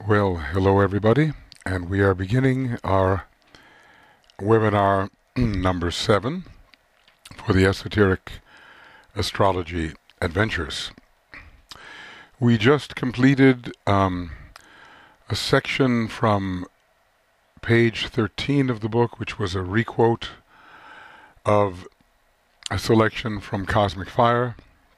Well, hello everybody, and we are beginning our webinar number 7 for the Esoteric Astrology Adventures. We just completed a section from page 13 of the book, which was a requote of a selection from Cosmic Fire,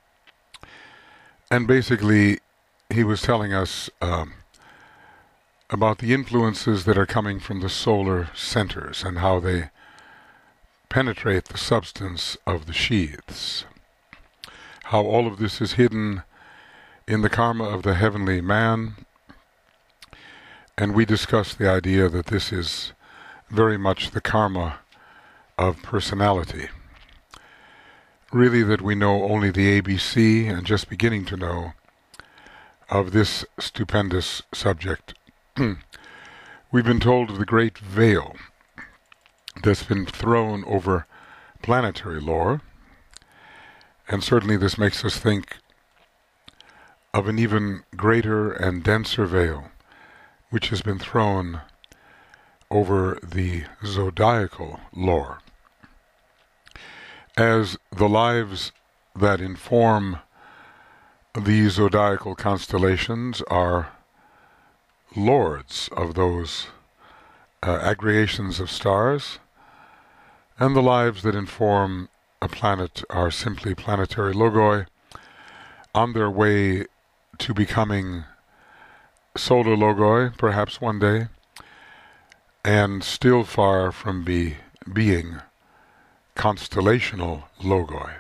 and basically he was telling us about the influences that are coming from the solar centers and how they penetrate the substance of the sheaths. How all of this is hidden in the karma of the heavenly man, and we discussed the idea that this is very much the karma of personality. Really that we know only the ABC and just beginning to know of this stupendous subject. We've been told of the great veil that's been thrown over planetary lore, and certainly this makes us think of an even greater and denser veil which has been thrown over the zodiacal lore. As the lives that inform the zodiacal constellations are lords of those aggregations of stars, and the lives that inform a planet are simply planetary logoi on their way to becoming solar logoi, perhaps one day, and still far from being constellational logoi.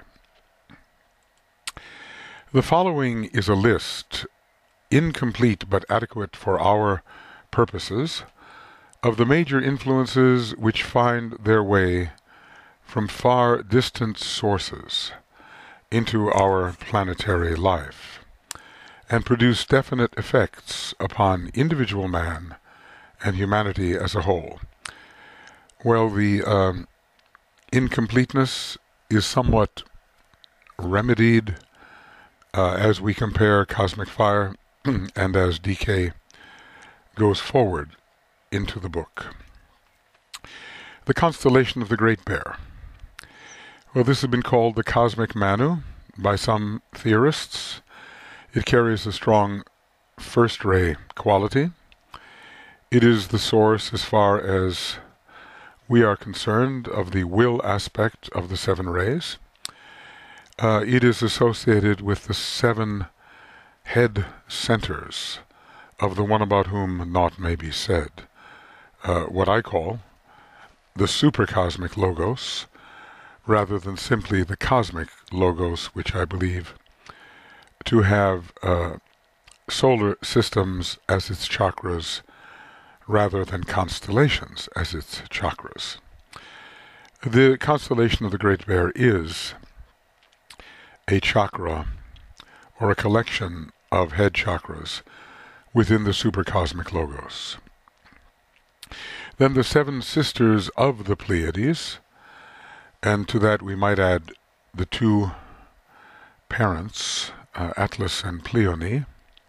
The following is a list, incomplete but adequate for our purposes, of the major influences which find their way from far distant sources into our planetary life and produce definite effects upon individual man and humanity as a whole. Well, the incompleteness is somewhat remedied as we compare Cosmic Fire and as DK goes forward into the book. The constellation of the Great Bear. Well, this has been called the Cosmic Manu by some theorists. It carries a strong first ray quality. It is the source, as far as we are concerned, of the will aspect of the 7 rays. It is associated with the 7 head centers of the one about whom naught may be said, what I call the supercosmic logos, rather than simply the cosmic logos, which I believe to have solar systems as its chakras rather than constellations as its chakras. The constellation of the Great Bear is a chakra, or a collection of head chakras within the supercosmic logos. Then the 7 sisters of the Pleiades, and to that we might add the 2 parents, Atlas and Pleione.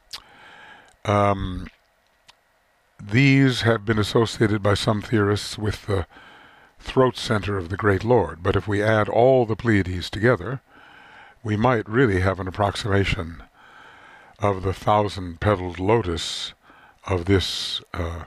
These have been associated by some theorists with the throat center of the Great Lord, but if we add all the Pleiades together, we might really have an approximation of the 1,000-petaled lotus of this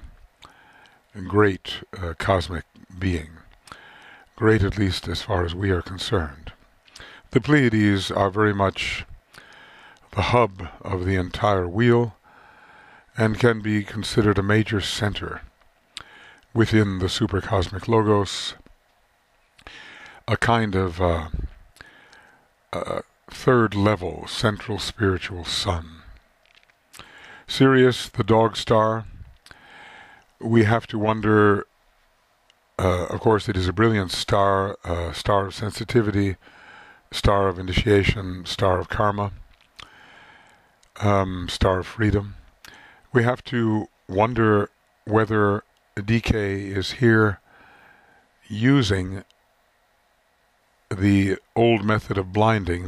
great cosmic being. Great, at least as far as we are concerned. The Pleiades are very much the hub of the entire wheel and can be considered a major center within the supercosmic logos, a kind of third level central spiritual sun. Sirius, the dog star, we have to wonder, of course it is a brilliant star, star of sensitivity, star of initiation, star of karma, star of freedom. We have to wonder whether DK is here using the old method of blinding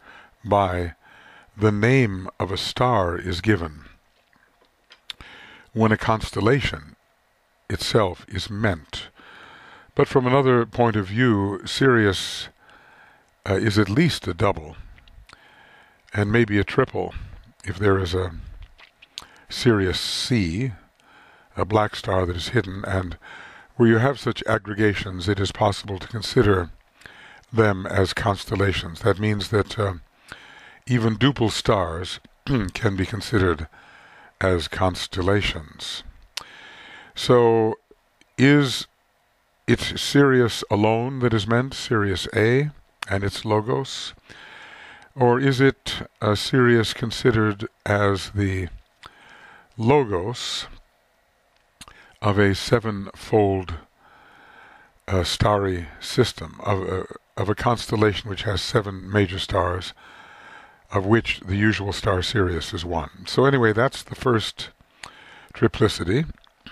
whereby the name of a star is given. when a constellation itself is meant. But from another point of view, Sirius is at least a double, and maybe a triple if there is a Sirius C, a black star that is hidden, and where you have such aggregations, it is possible to consider them as constellations. That means that even duple stars can be considered as constellations. So is it Sirius alone that is meant, Sirius A and its logos? Or is it Sirius considered as the logos of a sevenfold starry system, of a constellation which has 7 major stars, of which the usual star Sirius is one? So anyway, that's the first triplicity.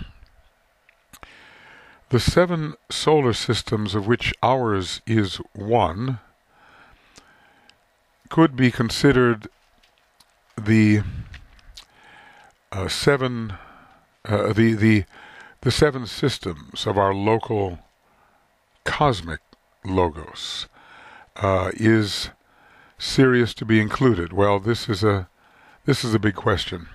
The 7 solar systems, of which ours is one, could be considered the 7 systems of our local cosmic logos. Is Sirius to be included? Well, this is a big question.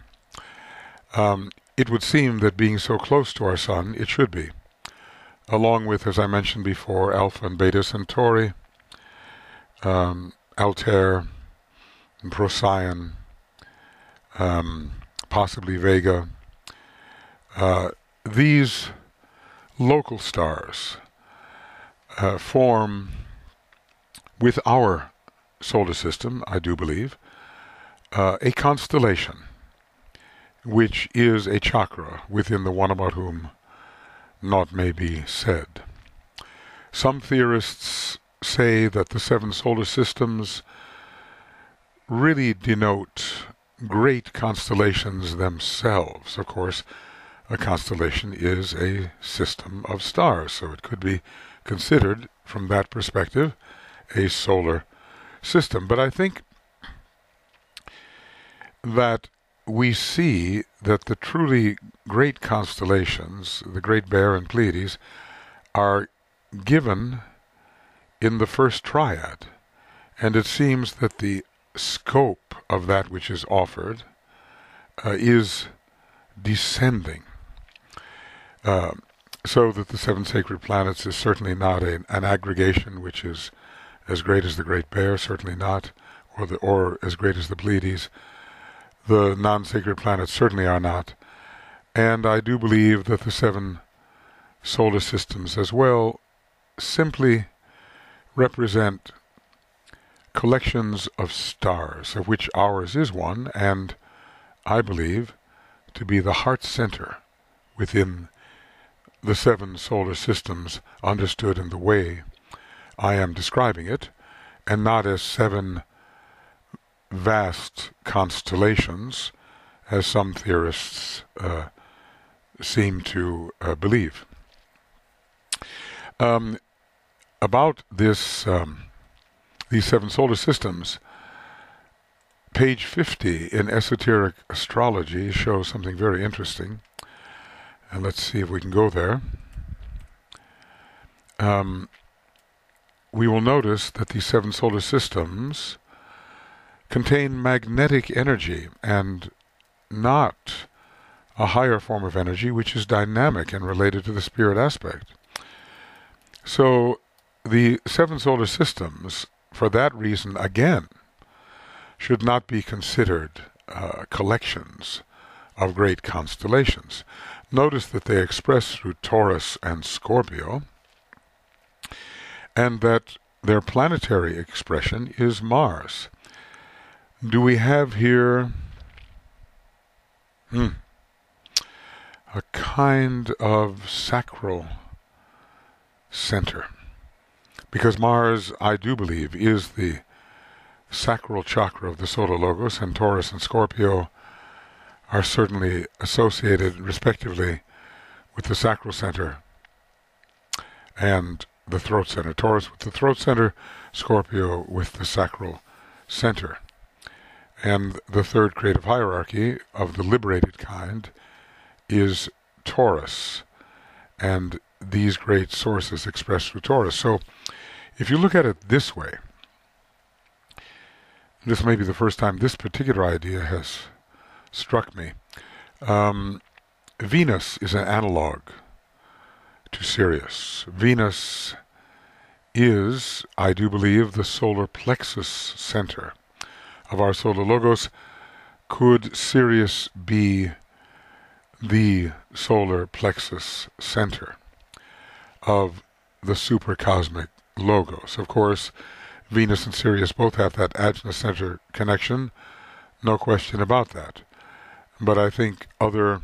It would seem that being so close to our sun, it should be, along with, as I mentioned before, Alpha and Beta Centauri, Altair, and Procyon, possibly Vega. These local stars form, with our solar system, I do believe, a constellation, which is a chakra within the one about whom naught may be said. Some theorists say that the 7 solar systems really denote great constellations themselves. Of course, a constellation is a system of stars, so it could be considered from that perspective a solar system. But I think that we see that the truly great constellations, the Great Bear and Pleiades, are given in the first triad, and it seems that the scope of that which is offered is descending, so that the 7 sacred planets is certainly not an aggregation which is as great as the Great Bear, certainly not, or as great as the Pleiades. The non-sacred planets certainly are not. And I do believe that the 7 solar systems as well simply represent collections of stars, of which ours is one, and I believe to be the heart center within the 7 solar systems, understood in the way I am describing it, and not as 7 vast constellations, as some theorists seem to believe. About this, these 7 solar systems, page 50 in Esoteric Astrology shows something very interesting, and let's see if we can go there. We will notice that these 7 solar systems contain magnetic energy and not a higher form of energy which is dynamic and related to the spirit aspect. So the 7 solar systems, for that reason, again, should not be considered collections of great constellations. Notice that they express through Taurus and Scorpio, and that their planetary expression is Mars. Do we have here a kind of sacral center? Because Mars, I do believe, is the sacral chakra of the solar logos, and Taurus and Scorpio are certainly associated respectively with the sacral center and the throat center. Taurus with the throat center, Scorpio with the sacral center. And the third creative hierarchy, of the liberated kind, is Taurus, and these great sources expressed through Taurus. So if you look at it this way, this may be the first time this particular idea has struck me. Venus is an analog to Sirius. Venus is, I do believe, the solar plexus center of our solar logos. Could Sirius be the solar plexus center of the supercosmic logos? Of course, Venus and Sirius both have that Ajna center connection, no question about that. But I think other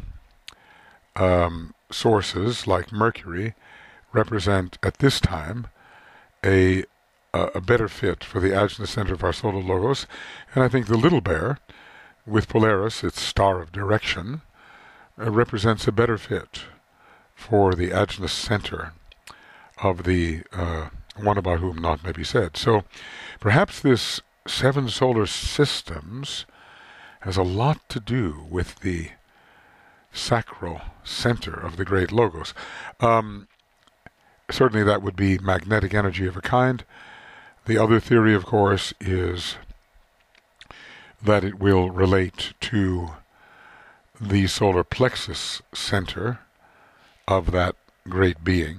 sources, like Mercury, represent at this time a better fit for the Ajna center of our solar logos. And I think the Little Bear, with Polaris, its star of direction, represents a better fit for the Ajna center of the one about whom naught may be said. So perhaps this 7 solar systems has a lot to do with the sacral center of the great logos. Certainly that would be magnetic energy of a kind. The other theory, of course, is that it will relate to the solar plexus center of that great being.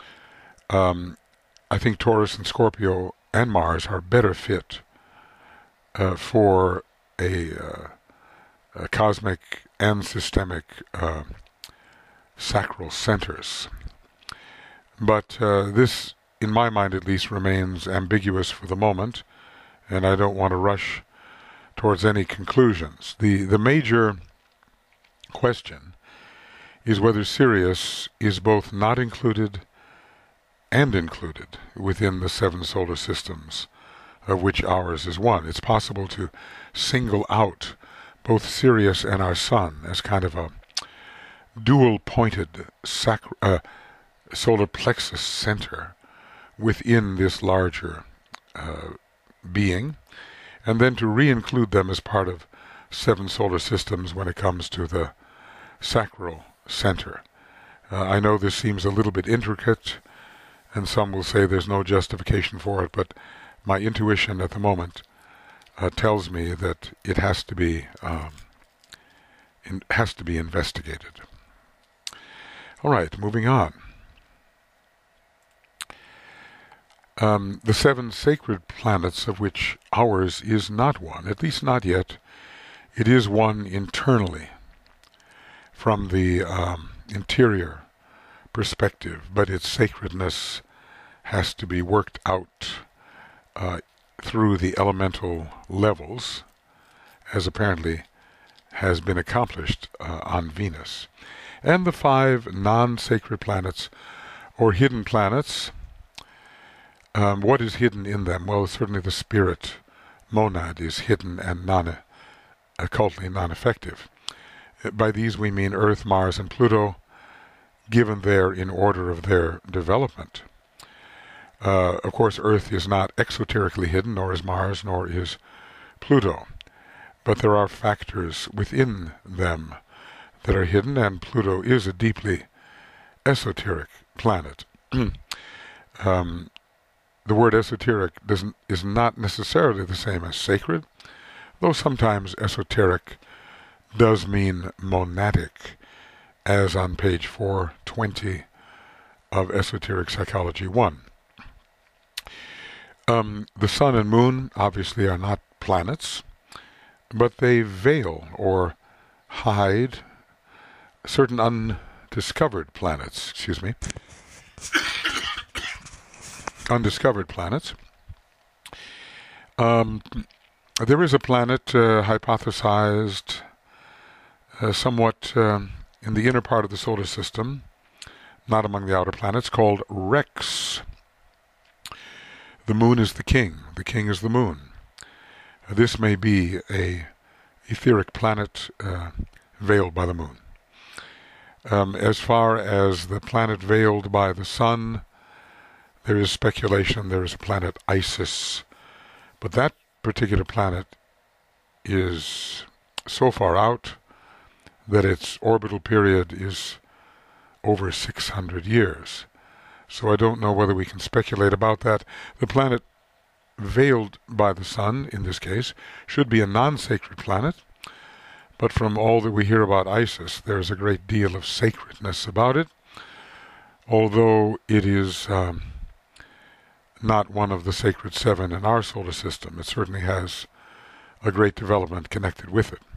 I think Taurus and Scorpio and Mars are better fit for a cosmic and systemic sacral centers. But this, in my mind at least, remains ambiguous for the moment, and I don't want to rush towards any conclusions. The major question is whether Sirius is both not included and included within the 7 solar systems, of which ours is one. It's possible to single out both Sirius and our Sun as kind of a dual-pointed solar plexus center within this larger being, and then to re-include them as part of 7 solar systems when it comes to the sacral center. I know this seems a little bit intricate, and some will say there's no justification for it, but my intuition at the moment tells me that it has to be investigated. All right, moving on. The 7 sacred planets, of which ours is not one, at least not yet, it is one internally from the interior perspective, but its sacredness has to be worked out through the elemental levels, as apparently has been accomplished on Venus. And the 5 non-sacred planets, or hidden planets, what is hidden in them? Well, certainly the spirit monad is hidden and occultly non-effective. By these we mean Earth, Mars, and Pluto, given there in order of their development. Of course, Earth is not exoterically hidden, nor is Mars, nor is Pluto. But there are factors within them that are hidden, and Pluto is a deeply esoteric planet. The word esoteric is not necessarily the same as sacred, though sometimes esoteric does mean monadic, as on page 420 of Esoteric Psychology 1. The sun and moon obviously are not planets, but they veil or hide certain undiscovered planets, undiscovered planets. There is a planet hypothesized somewhat in the inner part of the solar system, not among the outer planets, called Rex. The moon is the king is the moon. This may be a etheric planet veiled by the moon. As far as the planet veiled by the sun, there is speculation there is a planet Isis, but that particular planet is so far out that its orbital period is over 600 years. So I don't know whether we can speculate about that. The planet veiled by the sun, in this case, should be a non-sacred planet, but from all that we hear about Isis, there's a great deal of sacredness about it, although it is not one of the sacred seven in our solar system. It certainly has a great development connected with it.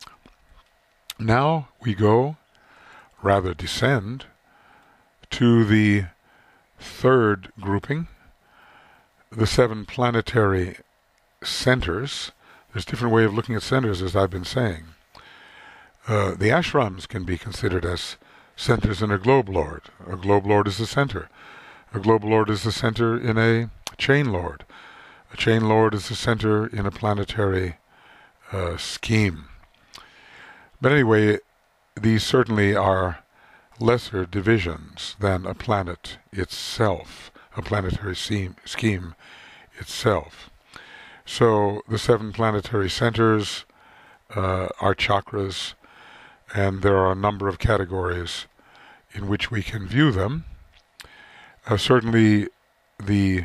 Now we go, rather descend, to the third grouping, the seven planetary centers. There's a different way of looking at centers, as I've been saying. The ashrams can be considered as centers in a globe lord. A globe lord is a center. A globe lord is the center in a chain lord. A chain lord is the center in a planetary scheme. But anyway, these certainly are lesser divisions than a planet itself, a planetary scheme itself. So the seven planetary centers are chakras, and there are a number of categories in which we can view them. Certainly the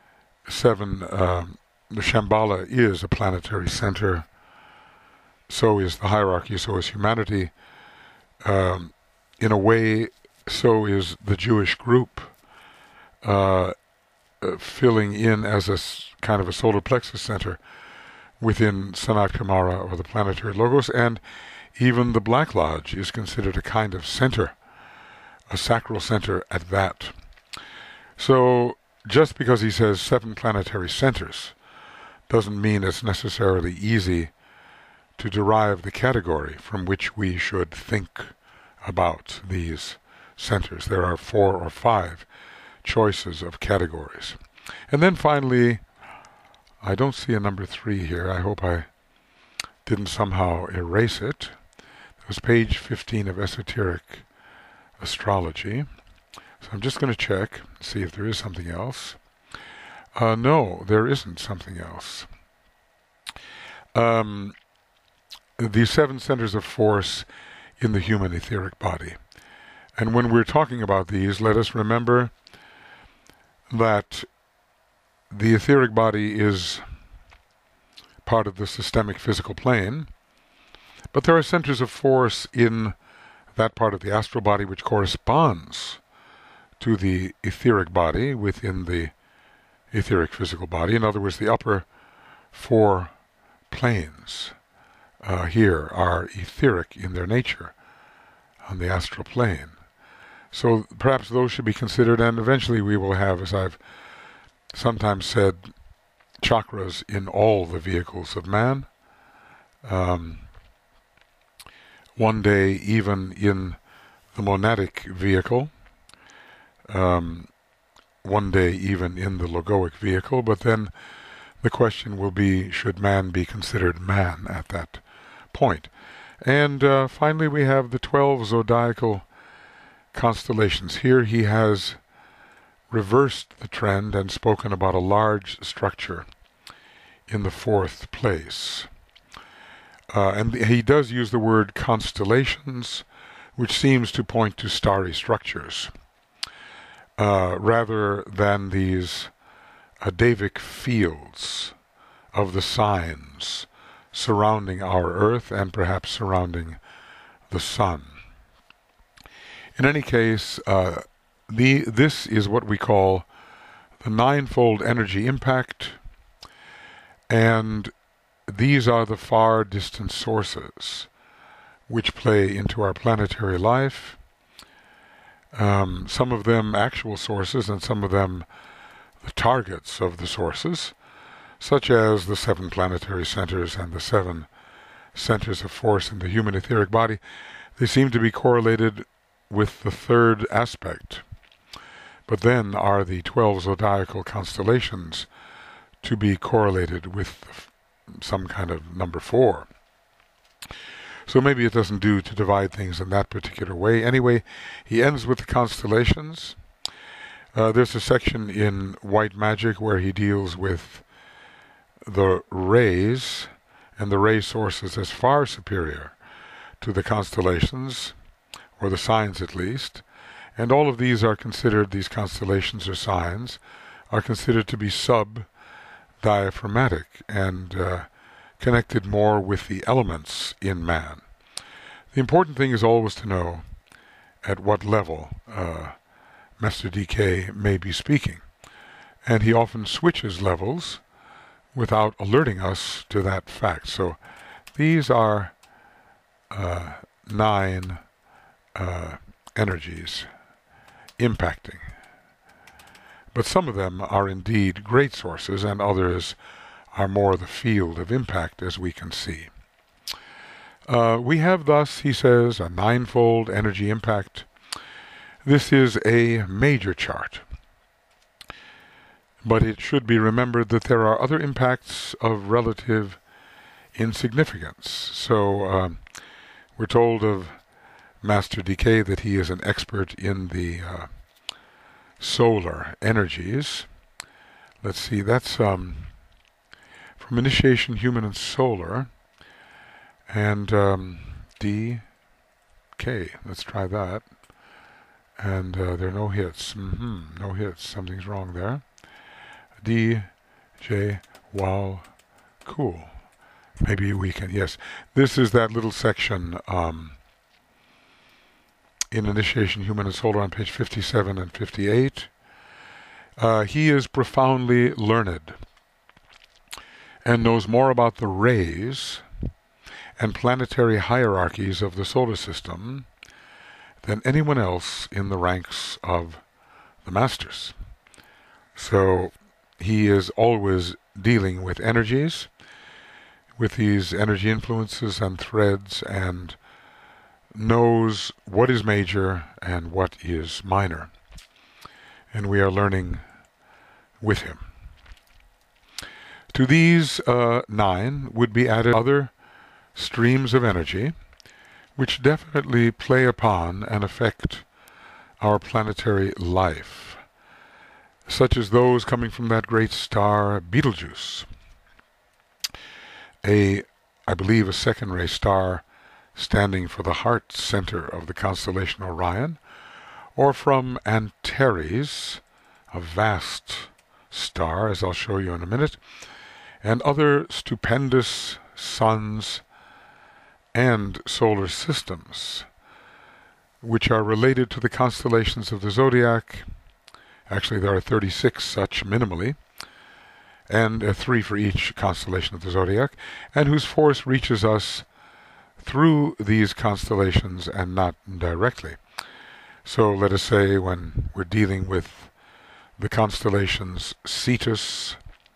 Shambhala is a planetary center. So is the hierarchy, so is humanity. In a way, so is the Jewish group, filling in as a kind of a solar plexus center within Sanat Kumara, or the planetary logos, and even the Black Lodge is considered a kind of center, a sacral center at that. So just because he says seven planetary centers doesn't mean it's necessarily easy to derive the category from which we should think about these centers. There are 4 or 5 choices of categories. And then finally, I don't see a number 3 here. I hope I didn't somehow erase it. It was page 15 of Esoteric Astrology. So I'm just going to check, see if there is something else. No, there isn't something else. The 7 centers of force in the human etheric body. And when we're talking about these, let us remember that the etheric body is part of the systemic physical plane, but there are centers of force in that part of the astral body which corresponds to the etheric body within the etheric physical body. In other words, the upper 4 planes here are etheric in their nature on the astral plane. So perhaps those should be considered, and eventually we will have, as I've sometimes said, chakras in all the vehicles of man. One day even in the monadic vehicle, one day even in the logoic vehicle, but then the question will be, should man be considered man at that point? And finally we have the 12 zodiacal constellations. Here he has reversed the trend and spoken about a large structure in the 4th place. And he does use the word constellations, which seems to point to starry structures, rather than these Davic fields of the signs surrounding our Earth and perhaps surrounding the Sun. In any case, this is what we call the ninefold energy impact, and these are the far distant sources which play into our planetary life. Some of them actual sources, and some of them the targets of the sources, such as the 7 planetary centers and the 7 centers of force in the human etheric body. They seem to be correlated with the 3rd aspect. But then are the 12 zodiacal constellations to be correlated with some kind of number 4. So maybe it doesn't do to divide things in that particular way. Anyway, he ends with the constellations. There's a section in White Magic where he deals with the rays, and the ray sources as far superior to the constellations, or the signs at least, and all of these are considered, these constellations or signs, are considered to be sub-diaphragmatic and connected more with the elements in man. The important thing is always to know at what level Master DK may be speaking. And he often switches levels without alerting us to that fact. So these are 9 energies impacting. But some of them are indeed great sources, and others are more the field of impact, as we can see. We have thus, he says, a 9-fold energy impact. This is a major chart. But it should be remembered that there are other impacts of relative insignificance. So we're told of Master DK that he is an expert in the solar energies. Let's see, that's from Initiation Human and Solar. And DK, let's try that. And there are no hits. No hits. Something's wrong there. DJ, wow, cool. Maybe we can, yes. This is that little section in Initiation Human and Solar on page 57 and 58. He is profoundly learned and knows more about the rays and planetary hierarchies of the solar system than anyone else in the ranks of the masters. So he is always dealing with energies, with these energy influences and threads, and knows what is major and what is minor. And we are learning with him. To these 9 would be added other streams of energy, which definitely play upon and affect our planetary life, such as those coming from that great star Betelgeuse, I believe a second-ray star standing for the heart center of the constellation Orion, or from Antares, a vast star, as I'll show you in a minute, and other stupendous suns and solar systems, which are related to the constellations of the zodiac. Actually, there are 36 such minimally, and 3 for each constellation of the zodiac, and whose force reaches us through these constellations and not directly. So let us say when we're dealing with the constellations Cetus,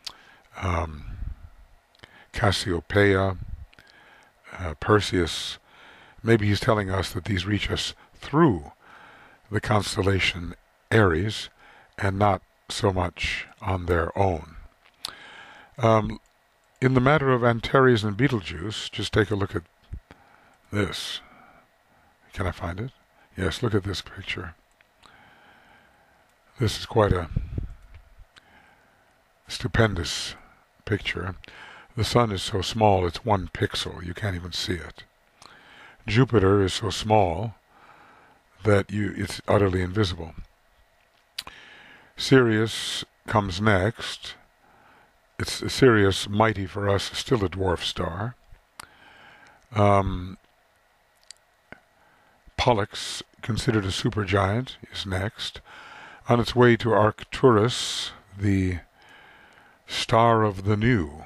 Cassiopeia, Perseus, maybe he's telling us that these reach us through the constellation Aries and not so much on their own. In the matter of Antares and Betelgeuse, just take a look at this. Can I find it? Yes, look at this picture. This is quite a stupendous picture. The sun is so small, it's 1 pixel. You can't even see it. Jupiter is so small that it's utterly invisible. Sirius comes next. It's Sirius, mighty for us, still a dwarf star. Pollux, considered a supergiant, is next. On its way to Arcturus, the star of the new,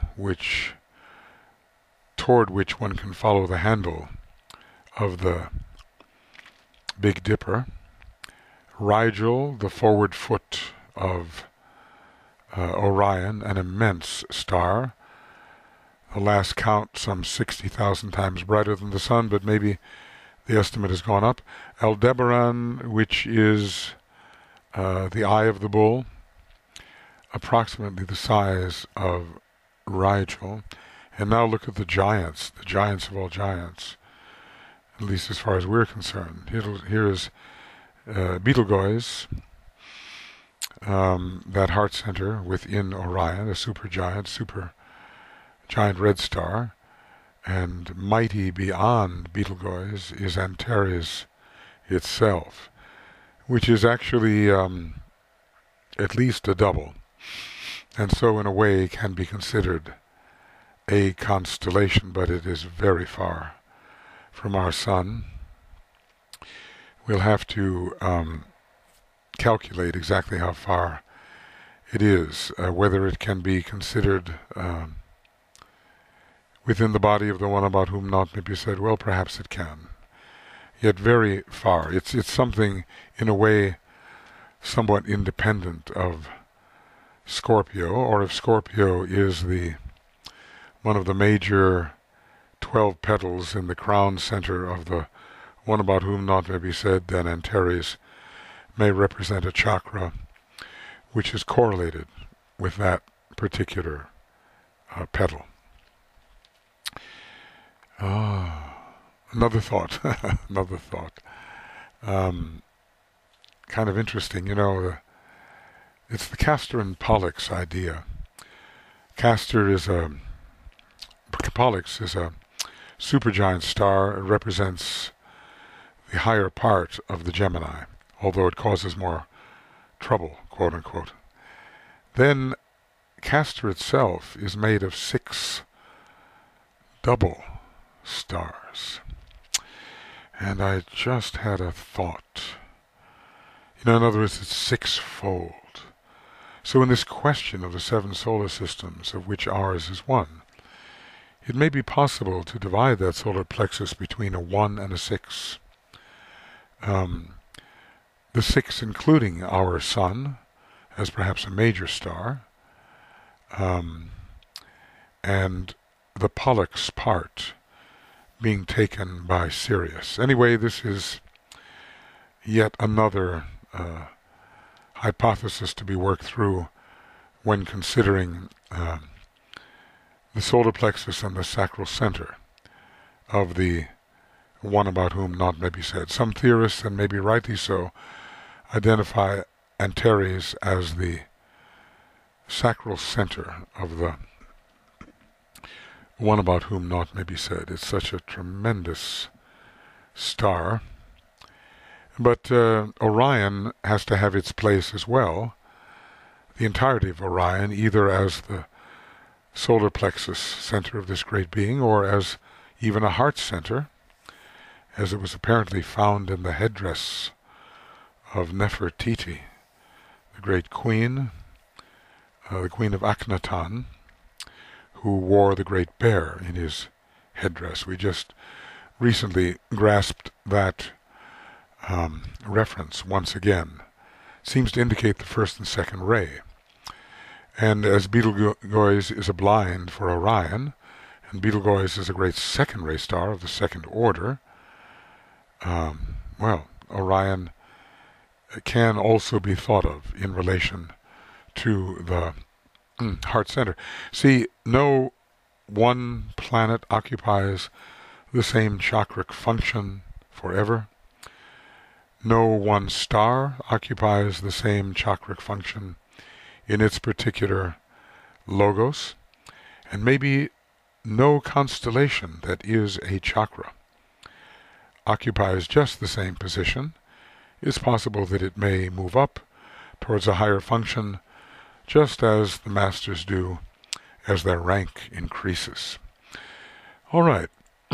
toward which one can follow the handle of the Big Dipper. Rigel, the forward foot of Orion, an immense star. The last count, some 60,000 times brighter than the sun, but maybe the estimate has gone up. Aldebaran, which is the eye of the bull, approximately the size of Rigel. And now look at the giants of all giants, at least as far as we're concerned. Here is Betelgeuse, that heart center within Orion, a supergiant red star. and mighty beyond Betelgeuse is Antares itself, which is actually at least a double, and so in a way can be considered a constellation, but it is very far from our sun. We'll have to calculate exactly how far it is, whether it can be considered within the body of the one about whom naught may be said. Well, perhaps it can, yet very far. It's something, in a way, somewhat independent of Scorpio, or if Scorpio is one of the major 12 petals in the crown center of the one about whom naught may be said, then Antares may represent a chakra which is correlated with that particular petal. Another thought, another thought. Kind of interesting, it's the Castor and Pollux idea. Pollux is a supergiant star. It represents the higher part of the Gemini, although it causes more trouble, quote unquote. Then Castor itself is made of 6 double stars. And I just had a thought. In other words, it's 6-fold. So in this question of the 7 solar systems, of which ours is one, it may be possible to divide that solar plexus between a 1 and a 6. The 6 including our sun as perhaps a major star, and the Pollux part being taken by Sirius. Anyway, this is yet another hypothesis to be worked through when considering the solar plexus and the sacral center of the one about whom naught may be said. Some theorists, and maybe rightly so, identify Antares as the sacral center of the one about whom naught may be said. It's such a tremendous star. But Orion has to have its place as well, the entirety of Orion, either as the solar plexus center of this great being, or as even a heart center, as it was apparently found in the headdress of Nefertiti, the great queen, the queen of Akhenaten, who wore the great bear in his headdress. We just recently grasped that reference once again. Seems to indicate the first and second ray. And as Betelgeuse is a blind for Orion, and Betelgeuse is a great second ray star of the second order, Orion can also be thought of in relation to the heart center. See, no one planet occupies the same chakric function forever. No one star occupies the same chakric function in its particular logos, and maybe no constellation that is a chakra occupies just the same position. It's possible that it may move up towards a higher function, just as the masters do as their rank increases. All right.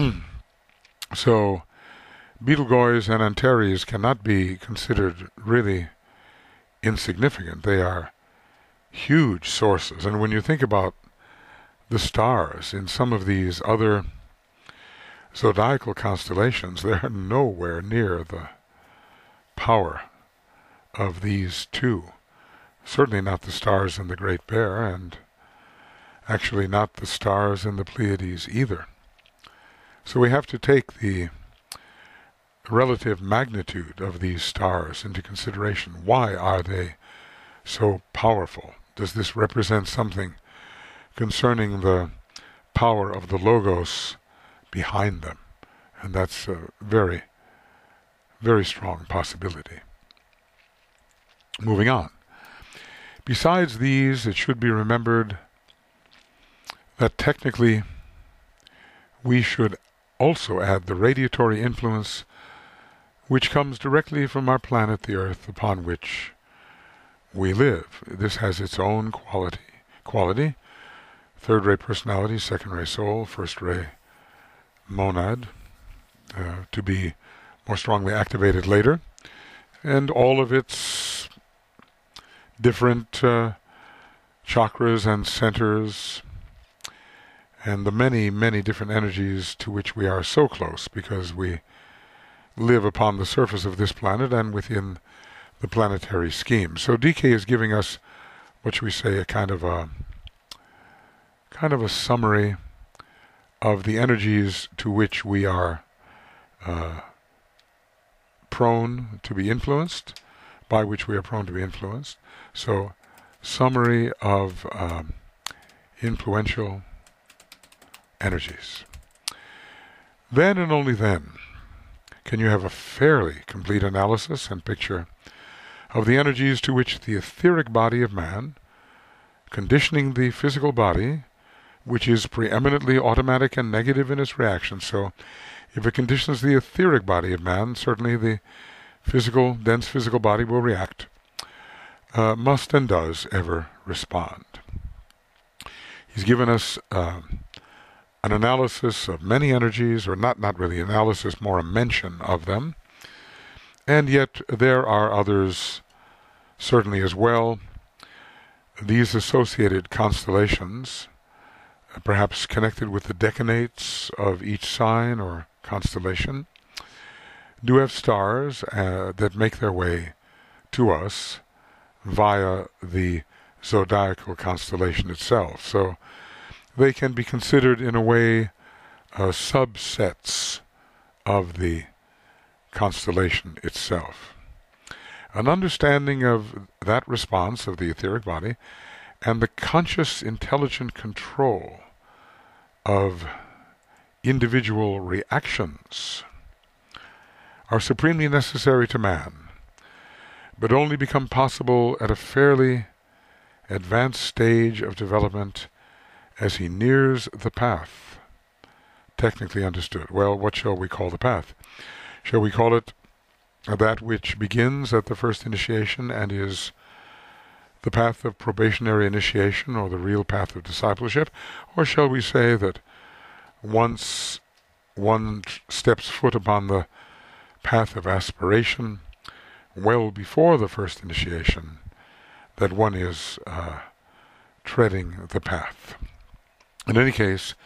So Betelgeuse and Antares cannot be considered really insignificant. They are huge sources. And when you think about the stars in some of these other zodiacal constellations, they're nowhere near the power of these two. Certainly not the stars in the Great Bear, and actually not the stars in the Pleiades either. So we have to take the relative magnitude of these stars into consideration. Why are they so powerful? Does this represent something concerning the power of the Logos behind them? And that's a very, very strong possibility. Moving on. Besides these, it should be remembered that technically we should also add the radiatory influence which comes directly from our planet, the Earth, upon which we live. This has its own quality. Third ray personality, second ray soul, first ray monad, to be more strongly activated later, and all of its different chakras and centers, and the many, many different energies to which we are so close because we live upon the surface of this planet and within the planetary scheme. So DK is giving us, what should we say, a kind of a summary of the energies to which we are prone to be influenced, by which we are prone to be influenced. So, summary of influential energies. Then and only then can you have a fairly complete analysis and picture of the energies to which the etheric body of man, conditioning the physical body, which is preeminently automatic and negative in its reaction. So if it conditions the etheric body of man, certainly the dense physical body will react, must and does ever respond. He's given us an analysis of many energies, or not really analysis, more a mention of them. And yet there are others certainly as well. These associated constellations, perhaps connected with the decanates of each sign or constellation, do have stars that make their way to us via the zodiacal constellation itself. So they can be considered in a way subsets of the constellation itself. An understanding of that response of the etheric body and the conscious intelligent control of individual reactions are supremely necessary to man, but only become possible at a fairly advanced stage of development as he nears the path, technically understood. Well, what shall we call the path? Shall we call it that which begins at the first initiation and is the path of probationary initiation, or the real path of discipleship? Or shall we say that once one steps foot upon the path of aspiration, well before the first initiation, that one is treading the path? In any case,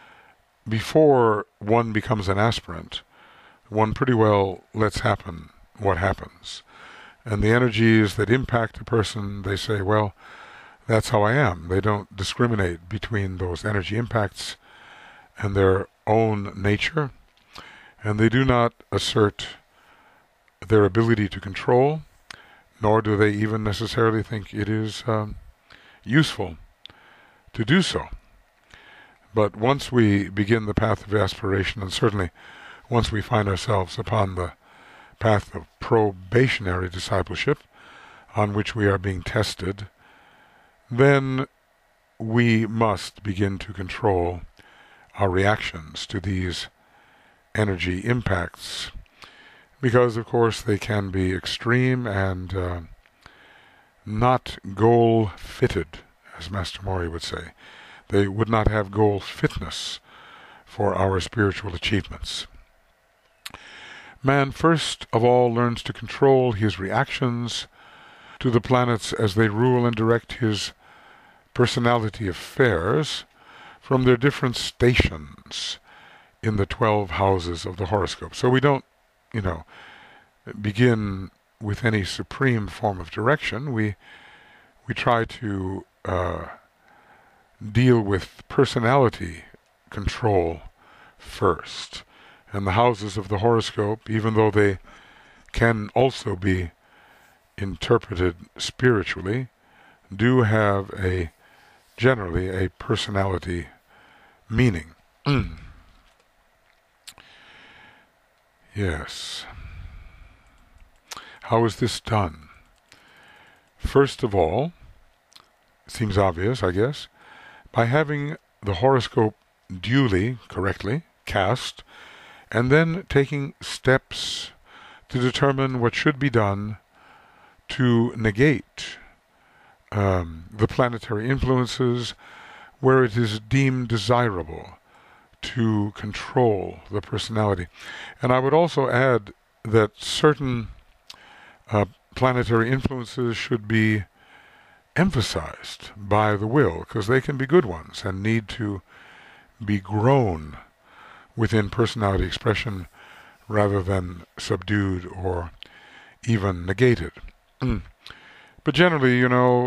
before one becomes an aspirant, one pretty well lets happen what happens. And the energies that impact a person, they say, well, that's how I am. They don't discriminate between those energy impacts and their own nature, and they do not assert their ability to control, nor do they even necessarily think it is useful to do so. But once we begin the path of aspiration, and certainly once we find ourselves upon the path of probationary discipleship, on which we are being tested, then we must begin to control our reactions to these energy impacts, because of course they can be extreme and not goal-fitted, as Master Mori would say. They would not have goal fitness for our spiritual achievements. Man first of all learns to control his reactions to the planets as they rule and direct his personality affairs from their different stations in the 12 houses of the horoscope. So we don't, begin with any supreme form of direction. We try to deal with personality control first. And the houses of the horoscope, even though they can also be interpreted spiritually, do have generally a personality meaning. Yes. How is this done? First of all, it seems obvious, I guess, by having the horoscope duly, correctly cast, and then taking steps to determine what should be done to negate the planetary influences where it is deemed desirable to control the personality. And I would also add that certain planetary influences should be emphasized by the will, because they can be good ones and need to be grown within personality expression rather than subdued or even negated. But generally,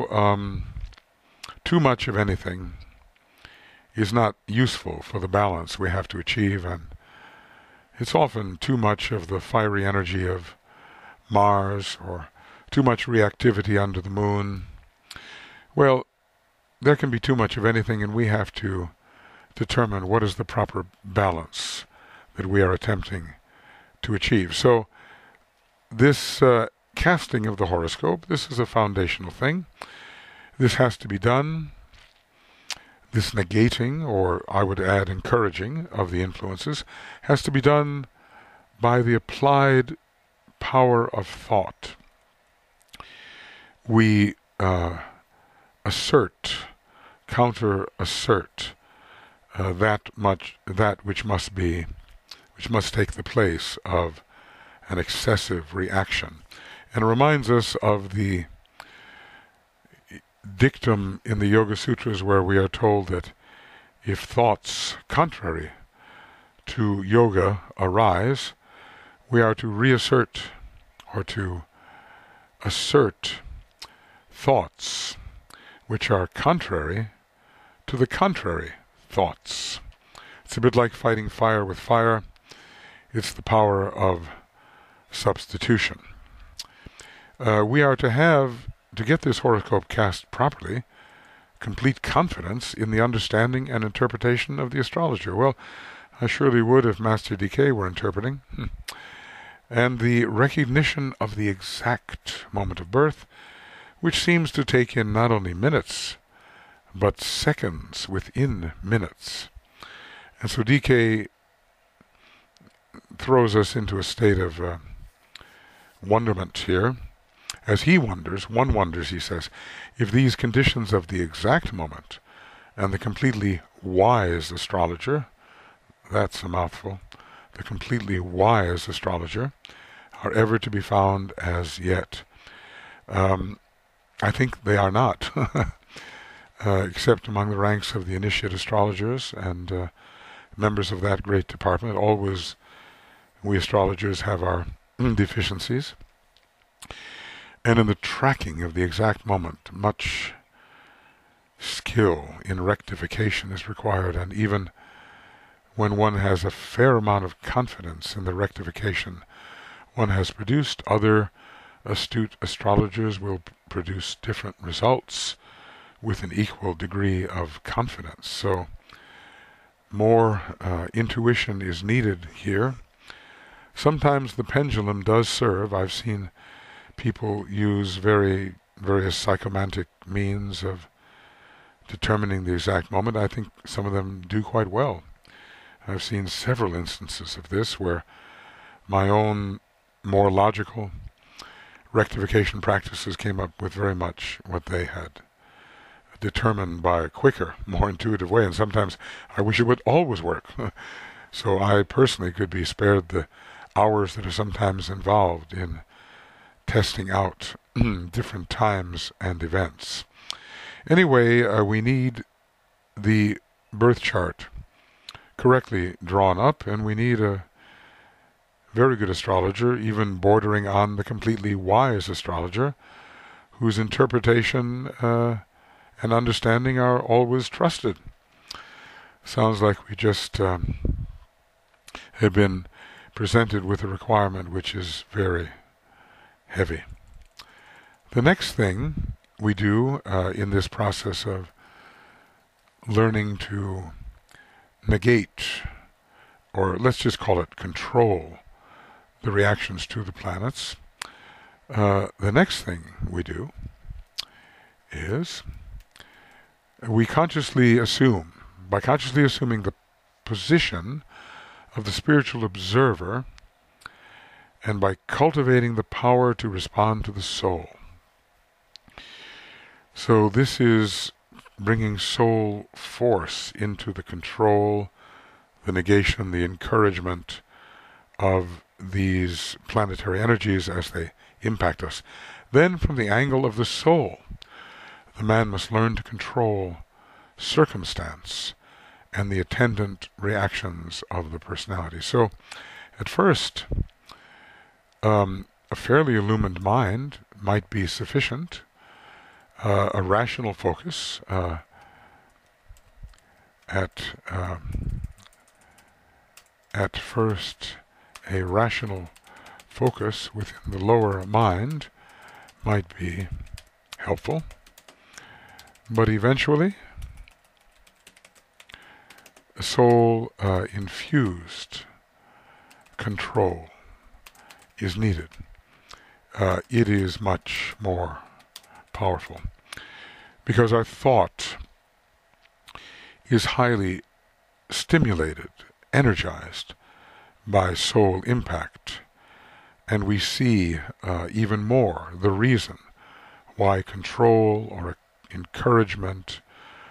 too much of anything is not useful for the balance we have to achieve, and it's often too much of the fiery energy of Mars or too much reactivity under the moon. Well, there can be too much of anything, and we have to determine what is the proper balance that we are attempting to achieve. So this casting of the horoscope, this is a foundational thing. This has to be done. This negating, or I would add encouraging, of the influences has to be done by the applied power of thought. We assert, counter-assert that which must take the place of an excessive reaction. And it reminds us of the dictum in the Yoga Sutras where we are told that if thoughts contrary to yoga arise, we are to reassert or to assert thoughts which are contrary to the contrary thoughts. It's a bit like fighting fire with fire. It's the power of substitution. We are to get this horoscope cast properly, complete confidence in the understanding and interpretation of the astrologer. Well, I surely would if Master DK were interpreting. And the recognition of the exact moment of birth, which seems to take in not only minutes, but seconds within minutes. And so DK throws us into a state of wonderment here. As he wonders, one wonders, he says, if these conditions of the exact moment and the completely wise astrologer, that's a mouthful, the completely wise astrologer, are ever to be found as yet. I think they are not, except among the ranks of the initiate astrologers and members of that great department. Always we astrologers have our deficiencies. And in the tracking of the exact moment, much skill in rectification is required, and even when one has a fair amount of confidence in the rectification one has produced, other astute astrologers will produce different results with an equal degree of confidence. So more intuition is needed here. Sometimes the pendulum does serve. I've seen people use various psychomantic means of determining the exact moment. I think some of them do quite well. I've seen several instances of this where my own more logical rectification practices came up with very much what they had determined by a quicker, more intuitive way. And sometimes I wish it would always work. So I personally could be spared the hours that are sometimes involved in testing out different times and events. Anyway, we need the birth chart correctly drawn up, and we need a very good astrologer, even bordering on the completely wise astrologer, whose interpretation and understanding are always trusted. Sounds like we just have been presented with a requirement which is very heavy. The next thing we do in this process of learning to negate, or let's just call it control, the reactions to the planets, the next thing we do is we consciously assume, by consciously assuming the position of the spiritual observer, and by cultivating the power to respond to the soul. So this is bringing soul force into the control, the negation, the encouragement of these planetary energies as they impact us. Then from the angle of the soul, the man must learn to control circumstance and the attendant reactions of the personality. So at first, a fairly illumined mind might be sufficient, a rational focus at first, a rational focus within the lower mind might be helpful, but eventually a soul infused control is needed. It is much more powerful because our thought is highly stimulated, energized by soul impact, and we see even more the reason why control or encouragement,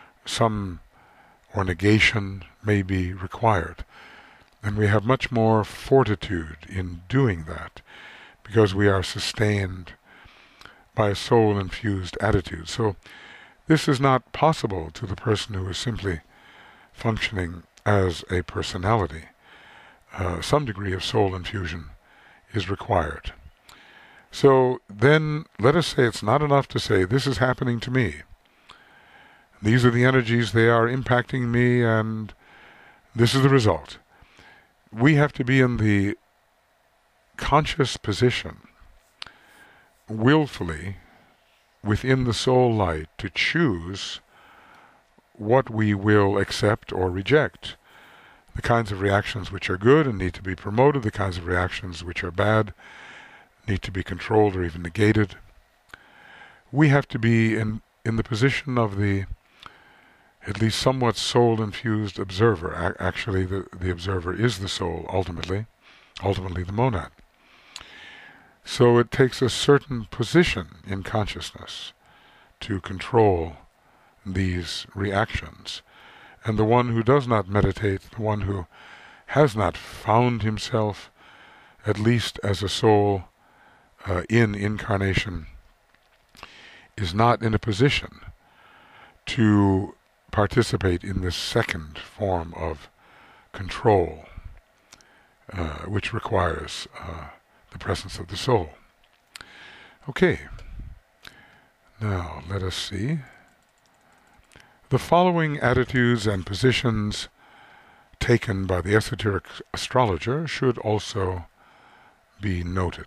or negation may be required. And we have much more fortitude in doing that because we are sustained by a soul-infused attitude. So this is not possible to the person who is simply functioning as a personality. Some degree of soul infusion is required. So then let us say it's not enough to say, this is happening to me. These are the energies, they are impacting me, and this is the result. We have to be in the conscious position, willfully, within the soul light, to choose what we will accept or reject. The kinds of reactions which are good and need to be promoted, the kinds of reactions which are bad need to be controlled or even negated. We have to be in the position of the at least somewhat soul-infused observer. Actually, the observer is the soul, ultimately the monad. So it takes a certain position in consciousness to control these reactions. And the one who does not meditate, the one who has not found himself, at least as a soul in incarnation, is not in a position to participate in this second form of control, which requires the presence of the soul. Okay, now let us see. The following attitudes and positions taken by the esoteric astrologer should also be noted.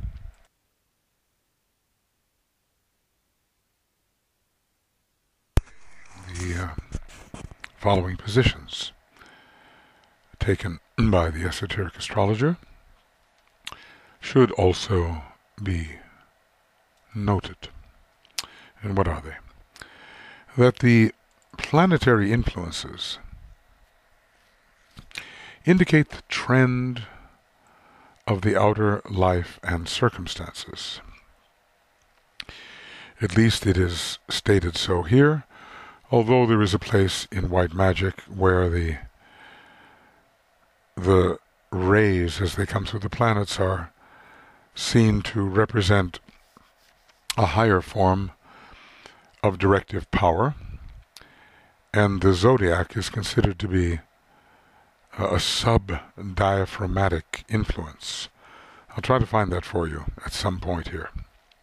The following positions taken by the esoteric astrologer should also be noted. And what are they? That the planetary influences indicate the trend of the outer life and circumstances. At least it is stated so here, although there is a place in white magic where the rays as they come through the planets are seen to represent a higher form of directive power, and the zodiac is considered to be a sub-diaphragmatic influence. I'll try to find that for you at some point here.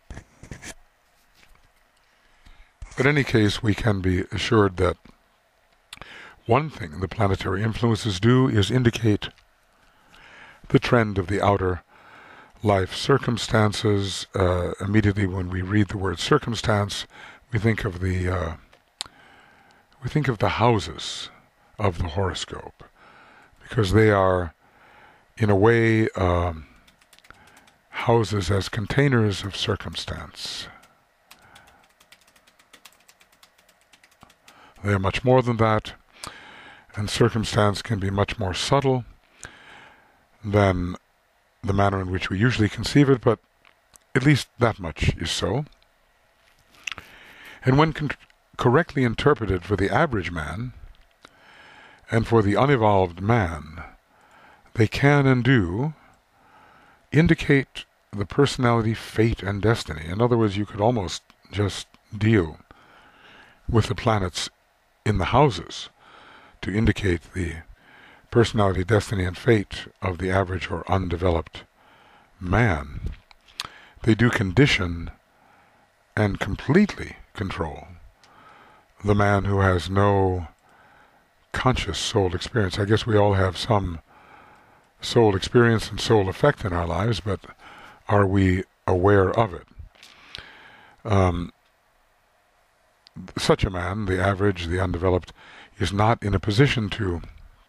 But in any case, we can be assured that one thing the planetary influences do is indicate the trend of the outer life circumstances. Immediately when we read the word circumstance, we think of the houses of the horoscope, because they are, in a way, houses as containers of circumstance. They are much more than that. and circumstance can be much more subtle than the manner in which we usually conceive it, but at least that much is so. And when correctly interpreted for the average man and for the unevolved man, they can and do indicate the personality, fate, and destiny. In other words, you could almost just deal with the planets in the houses to indicate the personality, destiny, and fate of the average or undeveloped man. They do condition and completely control the man who has no conscious soul experience. I guess we all have some soul experience and soul effect in our lives, but are we aware of it? Such a man, the average, the undeveloped, is not in a position to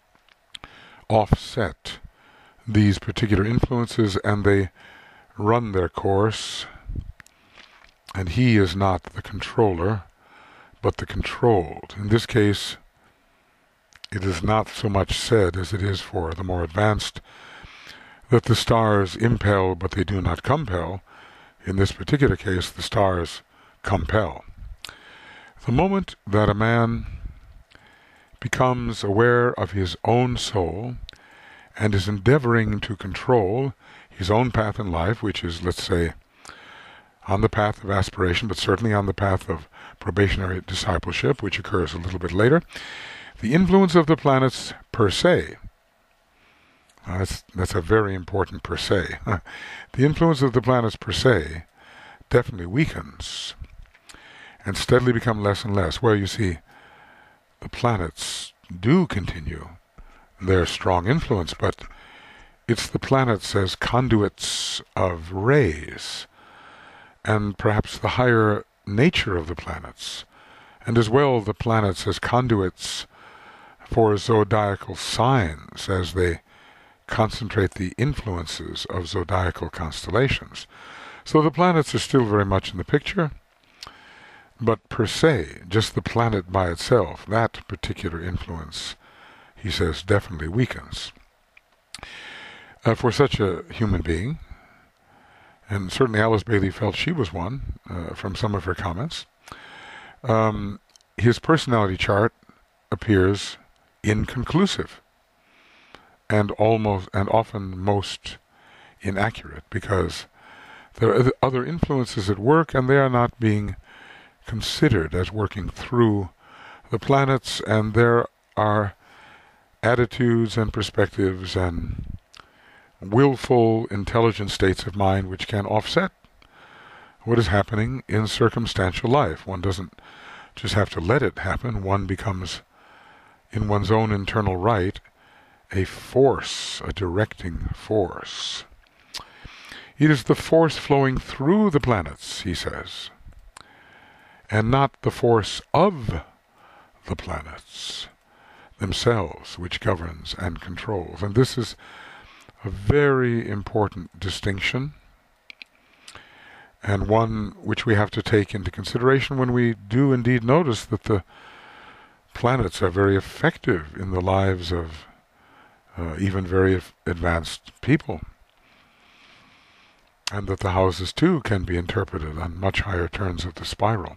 offset these particular influences, and they run their course, and he is not the controller, but the controlled. In this case, it is not so much said as it is for the more advanced that the stars impel but they do not compel. In this particular case, the stars compel. The moment that a man becomes aware of his own soul and is endeavoring to control his own path in life, which is, let's say, on the path of aspiration, but certainly on the path of probationary discipleship, which occurs a little bit later, the influence of the planets per se, that's a very important per se, the influence of the planets per se definitely weakens and steadily become less and less. Well, you see, the planets do continue their strong influence, but it's the planets as conduits of rays, and perhaps the higher nature of the planets, and as well the planets as conduits for zodiacal signs as they concentrate the influences of zodiacal constellations. So the planets are still very much in the picture, but per se, just the planet by itself, that particular influence, he says, definitely weakens. For such a human being, and certainly Alice Bailey felt she was one from some of her comments, his personality chart appears inconclusive and often most inaccurate, because there are other influences at work and they are not being considered as working through the planets, and there are attitudes and perspectives and willful, intelligent states of mind which can offset what is happening in circumstantial life. One doesn't just have to let it happen. One becomes, in one's own internal right, a force, a directing force. It is the force flowing through the planets, he says, and not the force of the planets themselves which governs and controls. And this is a very important distinction, and one which we have to take into consideration when we do indeed notice that the planets are very effective in the lives of even very advanced people, and that the houses too can be interpreted on much higher turns of the spiral.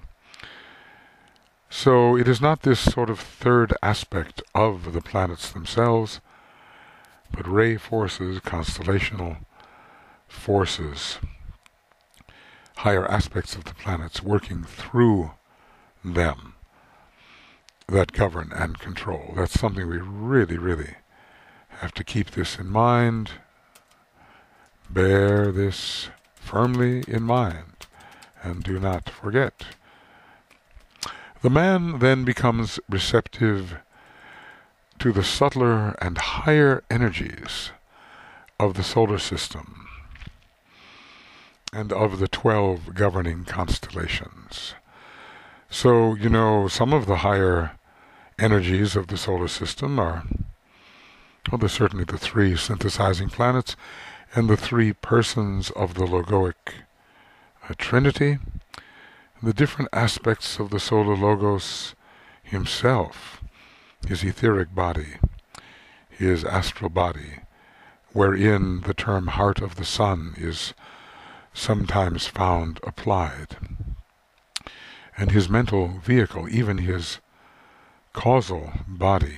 So it is not this sort of third aspect of the planets themselves, but ray forces, constellational forces, higher aspects of the planets working through them that govern and control. That's something we really, really have to keep this in mind, bear this firmly in mind, and do not forget. The man then becomes receptive to the subtler and higher energies of the solar system and of the 12 governing constellations. So, you know, some of the higher energies of the solar system are, well, there's certainly the 3 synthesizing planets and the 3 persons of the logoic Trinity, the different aspects of the solar logos himself, his etheric body, his astral body, wherein the term heart of the sun is sometimes found applied, and his mental vehicle, even his causal body.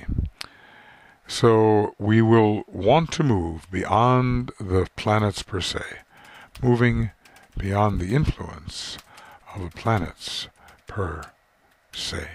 So we will want to move beyond the planets per se, moving beyond the influence of the planets per se.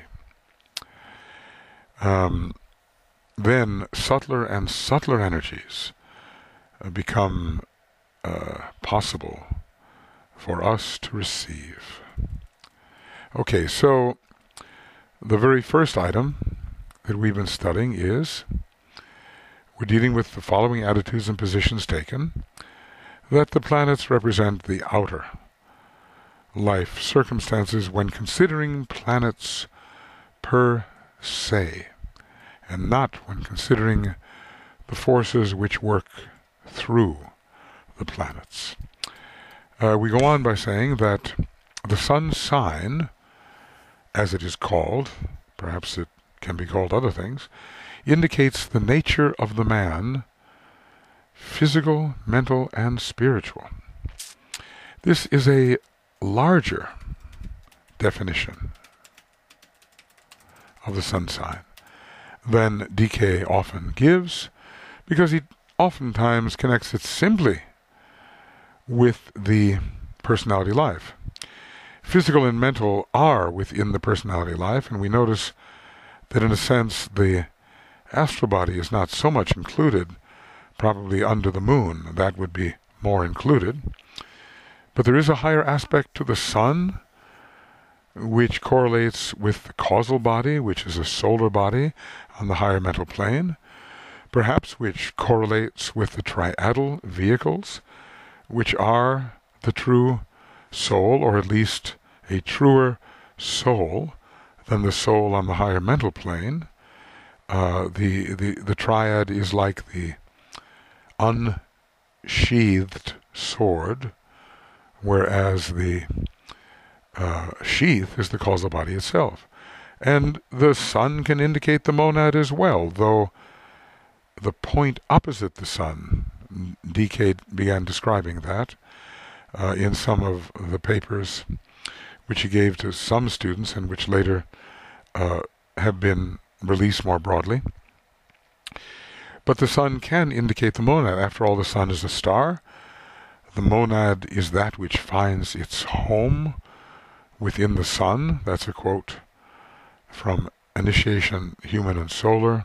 Then subtler and subtler energies become possible for us to receive. Okay, so the very first item that we've been studying is we're dealing with the following attitudes and positions taken, that the planets represent the outer life circumstances when considering planets per se, and not when considering the forces which work through the planets. We go on by saying that the sun sign, as it is called, perhaps it can be called other things, indicates the nature of the man, physical, mental, and spiritual. This is a larger definition of the sun sign than DK often gives, because he oftentimes connects it simply with the personality life. Physical and mental are within the personality life, and we notice that in a sense the astral body is not so much included, probably under the moon, that would be more included. But there is a higher aspect to the sun, which correlates with the causal body, which is a solar body on the higher mental plane, perhaps which correlates with the triadal vehicles, which are the true soul, or at least a truer soul than the soul on the higher mental plane. The triad is like the unsheathed sword, whereas the sheath is the causal body itself. And the sun can indicate the monad as well, though the point opposite the sun, DK began describing that in some of the papers which he gave to some students and which later have been released more broadly. But the sun can indicate the monad. After all, the sun is a star. The monad is that which finds its home within the sun. That's a quote from Initiation, Human and Solar.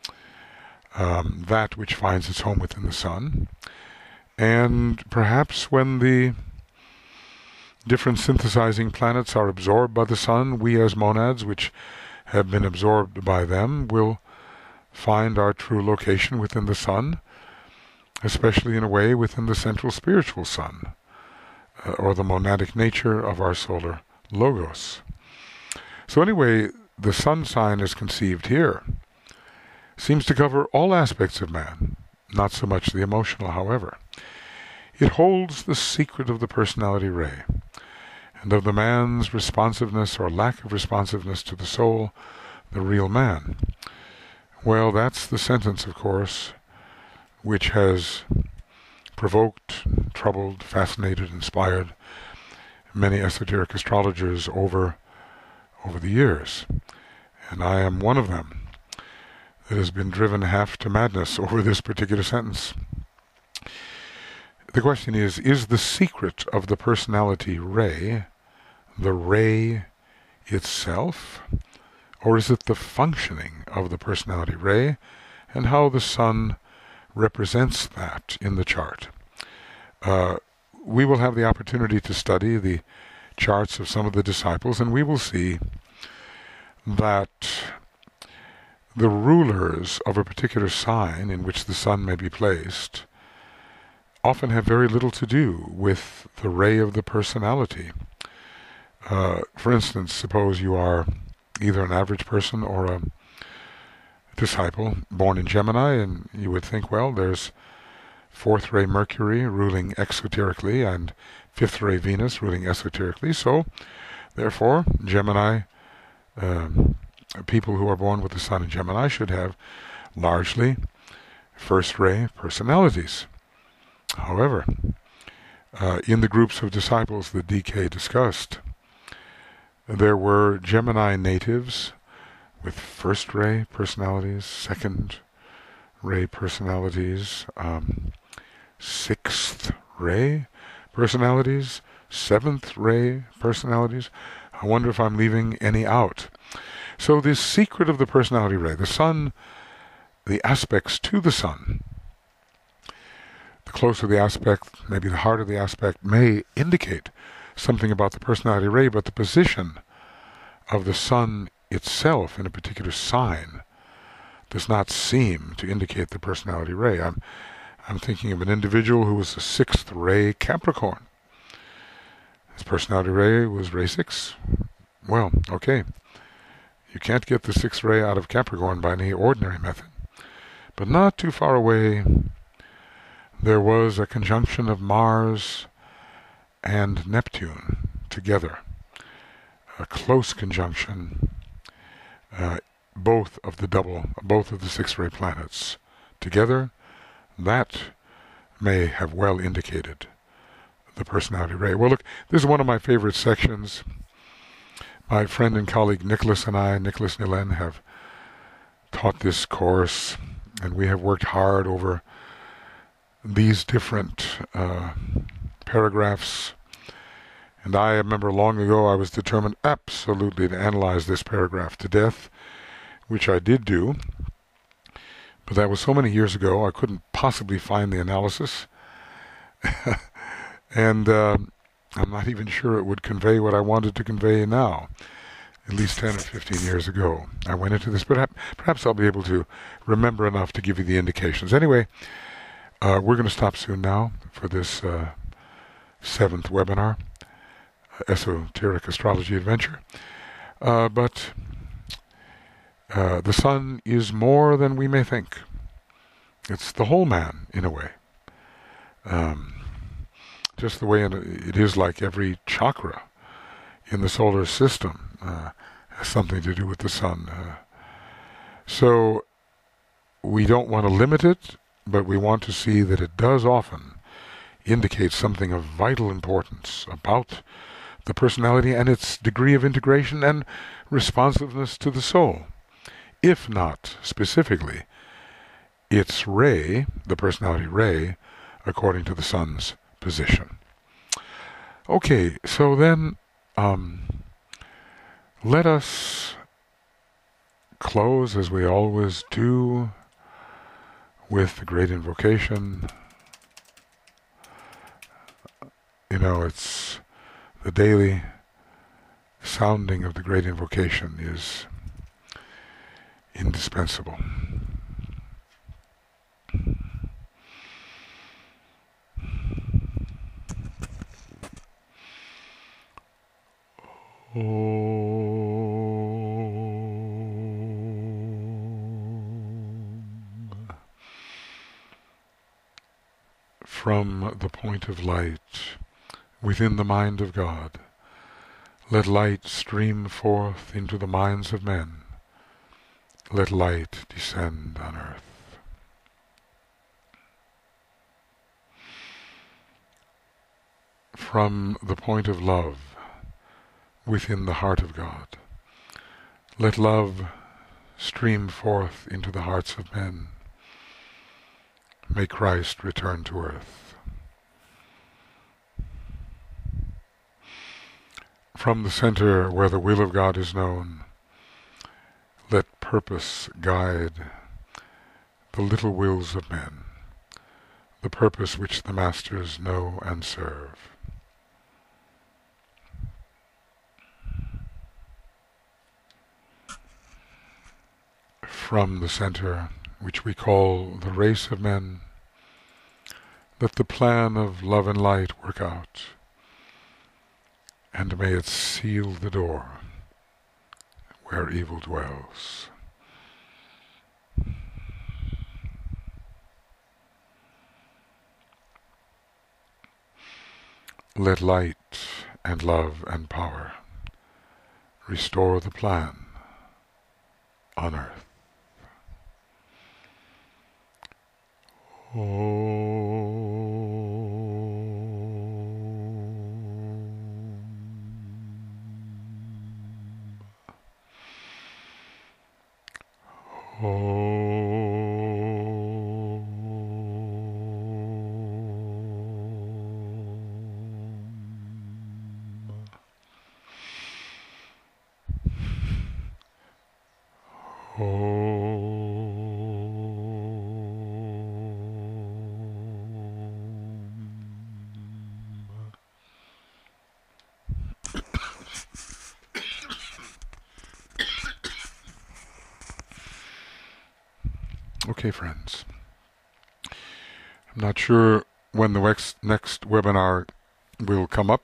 That which finds its home within the sun. And perhaps when the different synthesizing planets are absorbed by the sun, we as monads, which have been absorbed by them, will find our true location within the sun, especially in a way within the central spiritual sun, or the monadic nature of our solar logos. So anyway, the sun sign as conceived here seems to cover all aspects of man, not so much the emotional, however. It holds the secret of the personality ray, and of the man's responsiveness or lack of responsiveness to the soul, the real man. Well, that's the sentence, of course, which has provoked, troubled, fascinated, inspired many esoteric astrologers over the years. And I am one of them that has been driven half to madness over this particular sentence. The question is the secret of the personality ray the ray itself, or is it the functioning of the personality ray and how the sun represents that in the chart? We will have the opportunity to study the charts of some of the disciples, and we will see that the rulers of a particular sign in which the sun may be placed often have very little to do with the ray of the personality. For instance, suppose you are either an average person or a disciple born in Gemini, and you would think, well, there's fourth ray Mercury ruling exoterically and fifth ray Venus ruling esoterically, so therefore Gemini people who are born with the sun in Gemini should have largely first-ray personalities. However, in the groups of disciples that DK discussed, there were Gemini natives with first-ray personalities, second-ray personalities, sixth-ray personalities, seventh-ray personalities. I wonder if I'm leaving any out. So this secret of the personality ray, the sun, the aspects to the sun, the closer the aspect, maybe the harder the aspect, may indicate something about the personality ray, but the position of the sun itself in a particular sign does not seem to indicate the personality ray. I'm thinking of an individual who was a sixth ray Capricorn. His personality ray was ray 6. Well, okay. You can't get the sixth ray out of Capricorn by any ordinary method. But not too far away, there was a conjunction of Mars and Neptune together. A close conjunction, both of the six-ray planets together. That may have well indicated the personality ray. Well, look, this is one of my favorite sections. My friend and colleague Nicholas and I, Nicholas Nilen, have taught this course, and we have worked hard over these different paragraphs. And I remember long ago I was determined absolutely to analyze this paragraph to death, which I did do. But that was so many years ago, I couldn't possibly find the analysis. And I'm not even sure it would convey what I wanted to convey now. At least 10 or 15 years ago I went into this, but perhaps I'll be able to remember enough to give you the indications. Anyway, we're going to stop soon now for this 7th webinar, Esoteric Astrology Adventure. But the sun is more than we may think. It's the whole man, in a way. Just the way it is like every chakra in the solar system has something to do with the sun. So we don't want to limit it, but we want to see that it does often indicate something of vital importance about the personality and its degree of integration and responsiveness to the soul, if not specifically its ray, the personality ray, according to the sun's position. Okay, so then let us close, as we always do, with the great invocation. You know, it's the daily sounding of the great invocation is indispensable. From the point of light within the mind of God, let light stream forth into the minds of men. Let light descend on earth. From the point of love within the heart of God, let love stream forth into the hearts of men. May Christ return to earth. From the center where the will of God is known, let purpose guide the little wills of men, the purpose which the masters know and serve. From the center which we call the race of men, let the plan of love and light work out, and may it seal the door where evil dwells. Let light and love and power restore the plan on earth. Om. Okay, friends. I'm not sure when the next webinar will come up.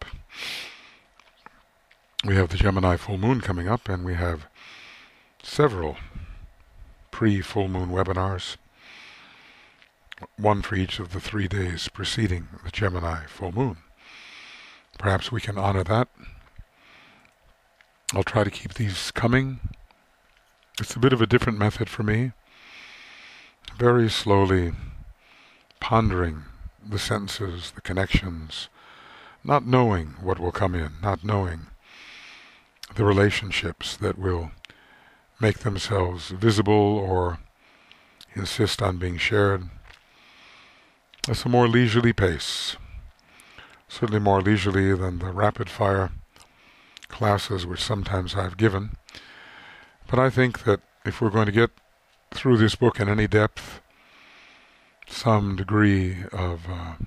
We have the Gemini full moon coming up, and we have several pre-full moon webinars, one for each of the 3 days preceding the Gemini full moon. Perhaps we can honor that. I'll try to keep these coming. It's a bit of a different method for me. Very slowly pondering the sentences, the connections, not knowing what will come in, not knowing the relationships that will make themselves visible or insist on being shared. It's a more leisurely pace, certainly more leisurely than the rapid-fire classes which sometimes I've given. But I think that if we're going to get through this book in any depth, some degree of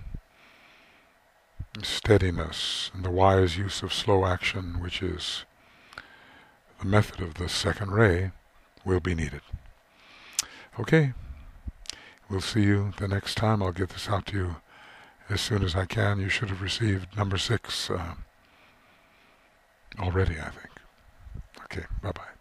steadiness and the wise use of slow action, which is the method of the second ray, will be needed. Okay, we'll see you the next time. I'll get this out to you as soon as I can. You should have received number 6 already, I think. Okay, bye-bye.